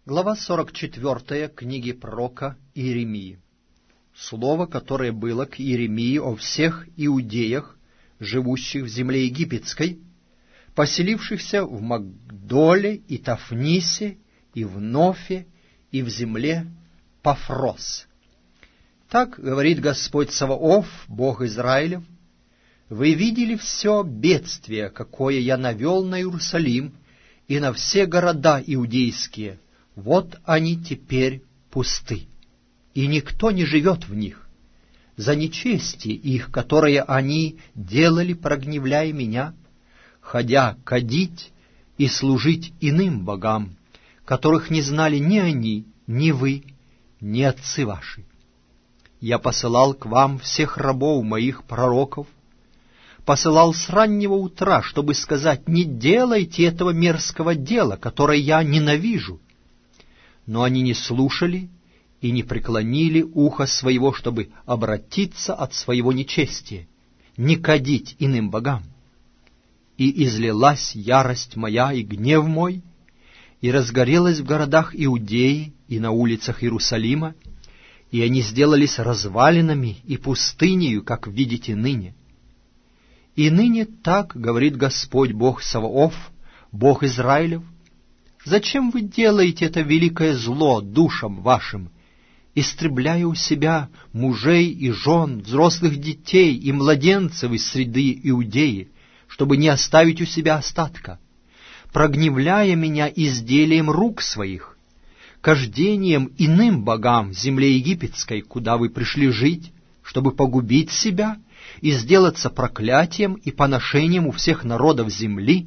Глава 44 книги пророка Иеремии. Слово, которое было к Иеремии о всех иудеях, живущих в земле египетской, поселившихся в Магдоле и Тафнисе, и в Нофе, и в земле Пафрос. Так говорит Господь Саваоф, Бог Израилев: «Вы видели все бедствие, какое я навел на Иерусалим и на все города иудейские. Вот они теперь пусты, и никто не живет в них. За нечестие их, которое они делали, прогневляя меня, ходя кадить и служить иным богам, которых не знали ни они, ни вы, ни отцы ваши. Я посылал к вам всех рабов моих пророков, посылал с раннего утра, чтобы сказать: не делайте этого мерзкого дела, которое я ненавижу. Но они не слушали и не преклонили ухо своего, чтобы обратиться от своего нечестия, не кадить иным богам. И излилась ярость моя и гнев мой, и разгорелась в городах Иудеи и на улицах Иерусалима, и они сделались развалинами и пустынею, как видите ныне. И ныне так говорит Господь Бог Саваоф, Бог Израилев: зачем вы делаете это великое зло душам вашим, истребляя у себя мужей и жен, взрослых детей и младенцев из среды Иудеи, чтобы не оставить у себя остатка, прогневляя меня изделием рук своих, кождением иным богам в земле египетской, куда вы пришли жить, чтобы погубить себя и сделаться проклятием и поношением у всех народов земли?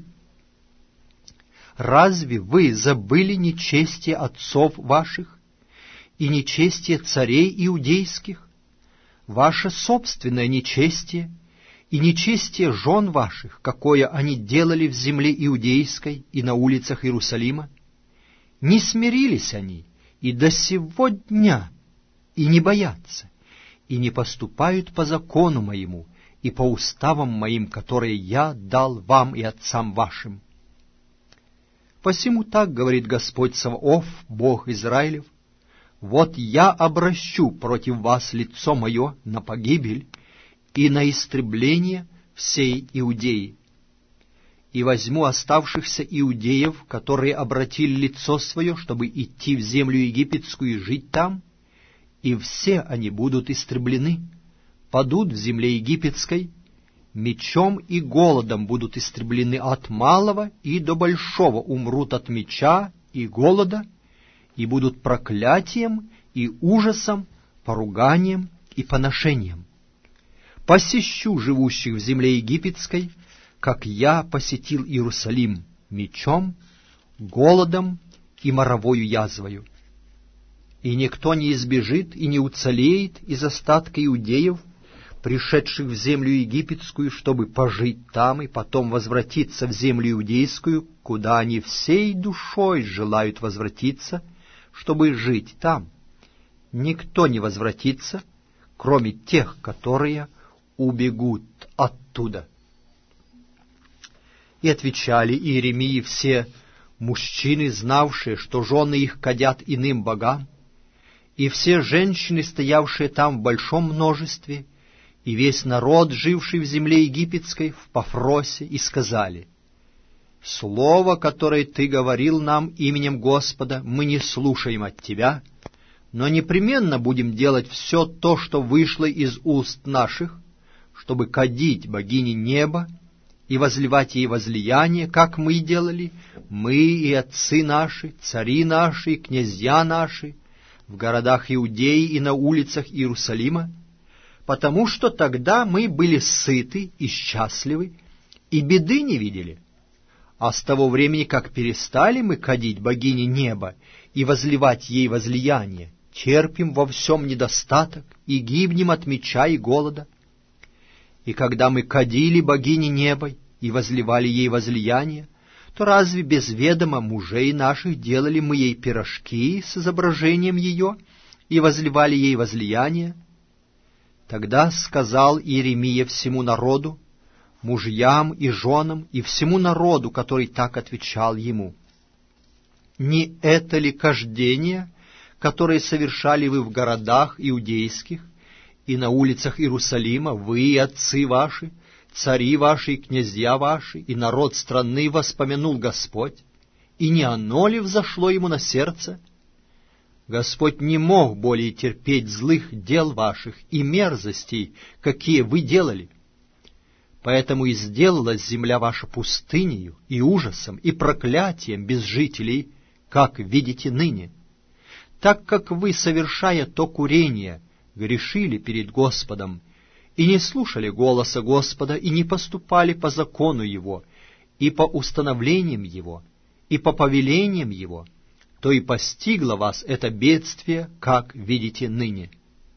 Разве вы забыли нечестие отцов ваших и нечестие царей иудейских, ваше собственное нечестие и нечестие жен ваших, какое они делали в земле иудейской и на улицах Иерусалима? Не смирились они и до сего дня, и не боятся, и не поступают по закону моему и по уставам моим, которые я дал вам и отцам вашим. Посему так говорит Господь Саваоф, Бог Израилев: вот я обращу против вас лицо мое на погибель и на истребление всей Иудеи, и возьму оставшихся иудеев, которые обратили лицо свое, чтобы идти в землю египетскую и жить там, и все они будут истреблены, падут в земле египетской, мечом и голодом будут истреблены от малого и до большого, умрут от меча и голода, и будут проклятием и ужасом, поруганием и поношением. Посещу живущих в земле египетской, как я посетил Иерусалим, мечом, голодом и моровою язвою. И никто не избежит и не уцелеет из остатка иудеев, пришедших в землю египетскую, чтобы пожить там и потом возвратиться в землю иудейскую, куда они всей душой желают возвратиться, чтобы жить там. Никто не возвратится, кроме тех, которые убегут оттуда. И отвечали Иеремии все мужчины, знавшие, что жены их кадят иным богам, и все женщины, стоявшие там в большом множестве, и весь народ, живший в земле египетской, в Пафросе, и сказали: «Слово, которое ты говорил нам именем Господа, мы не слушаем от тебя, но непременно будем делать все то, что вышло из уст наших, чтобы кадить богине неба и возливать ей возлияние, как мы делали, мы и отцы наши, цари наши и князья наши, в городах Иудеи и на улицах Иерусалима, потому что тогда мы были сыты и счастливы, и беды не видели. А с того времени, как перестали мы кадить богине неба и возливать ей возлияние, терпим во всем недостаток и гибнем от меча и голода. И когда мы кадили богине неба и возливали ей возлияние, то разве без ведома мужей наших делали мы ей пирожки с изображением ее и возливали ей возлияние? Тогда сказал Иеремия всему народу, мужьям и женам, и всему народу, который так отвечал ему: Не это ли кождение, которое совершали вы в городах иудейских и на улицах Иерусалима, вы и отцы ваши, цари ваши и князья ваши, и народ страны воспомянул Господь? И не оно ли взошло ему на сердце? Господь не мог более терпеть злых дел ваших и мерзостей, какие вы делали. Поэтому и сделалась земля ваша пустынею, и ужасом, и проклятием без жителей, как видите ныне. Так как вы, совершая то курение, грешили перед Господом, и не слушали голоса Господа, и не поступали по закону Его, и по установлениям Его, и по повелениям Его, то и постигло вас это бедствие, как видите ныне.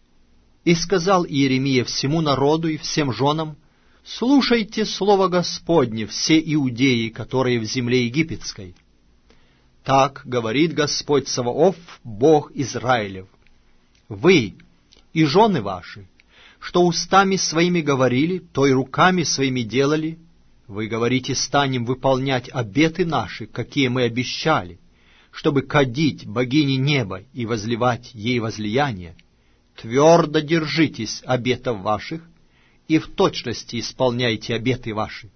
И сказал Иеремия всему народу и всем женам: слушайте слово Господне, все иудеи, которые в земле египетской. Так говорит Господь Саваоф, Бог Израилев: вы и жены ваши, что устами своими говорили, то и руками своими делали, вы говорите: станем выполнять обеты наши, какие мы обещали, чтобы кадить богине неба и возливать ей возлияние. Твердо держитесь обетов ваших и в точности исполняйте обеты ваши.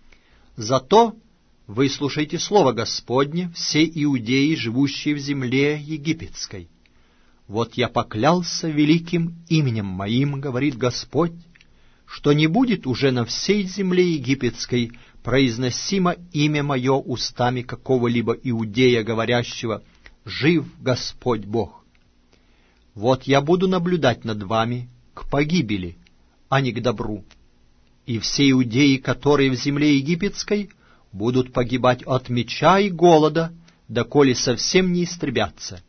Зато выслушайте слово Господне, все иудеи, живущие в земле египетской. Вот я поклялся великим именем моим, говорит Господь, что не будет уже на всей земле египетской произносимо имя мое устами какого-либо иудея, говорящего: жив Господь Бог. Вот я буду наблюдать над вами к погибели, а не к добру. И все иудеи, которые в земле египетской, будут погибать от меча и голода, доколе совсем не истребятся.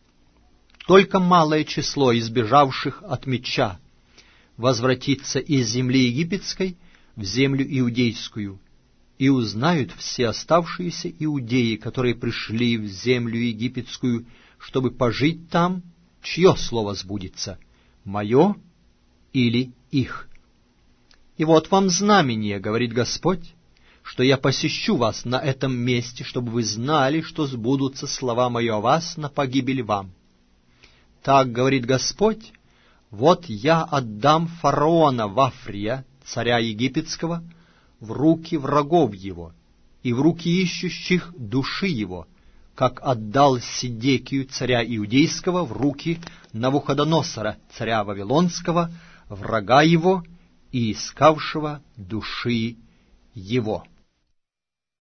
Только малое число избежавших от меча возвратится из земли египетской в землю иудейскую, и узнают все оставшиеся иудеи, которые пришли в землю египетскую, чтобы пожить там, чье слово сбудется, мое или их. И вот вам знамение, говорит Господь, что я посещу вас на этом месте, чтобы вы знали, что сбудутся слова мои о вас на погибель вам. Так говорит Господь: вот я отдам фараона Вафрия, царя египетского, в руки врагов его и в руки ищущих души его, как отдал Сидекию, царя иудейского, в руки Навуходоносора, царя вавилонского, врага его и искавшего души его.